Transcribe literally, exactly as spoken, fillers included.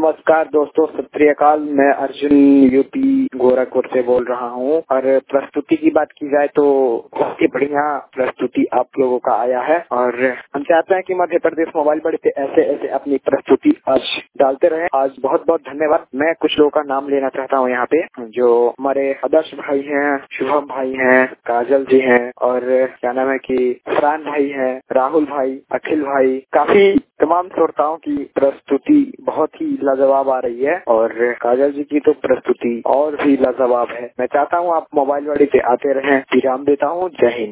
नमस्कार दोस्तों, सत श्री अकाल। मैं अर्जुन यूपी गोरखपुर से बोल रहा हूँ और प्रस्तुति की बात की जाए तो बहुत ही बढ़िया प्रस्तुति आप लोगों का आया है और हम चाहते हैं कि मध्य प्रदेश मोबाइल बड़े पे ऐसे ऐसे अपनी प्रस्तुति आज डालते रहे। आज बहुत बहुत धन्यवाद। मैं कुछ लोगों का नाम लेना चाहता हूँ यहाँ पे, जो हमारे आदर्श भाई हैं, शुभम भाई हैं, काजल जी हैं और क्या नाम है कि फरहान भाई हैं, राहुल भाई, अखिल भाई, काफी तमाम श्रोताओं की प्रस्तुति बहुत ही लाजवाब आ रही है और काजल जी की तो प्रस्तुति और भी लाजवाब है। मैं चाहता हूँ आप मोबाइल वाड़ी पे आते रहें। विराम देता हूँ। जय हिंद।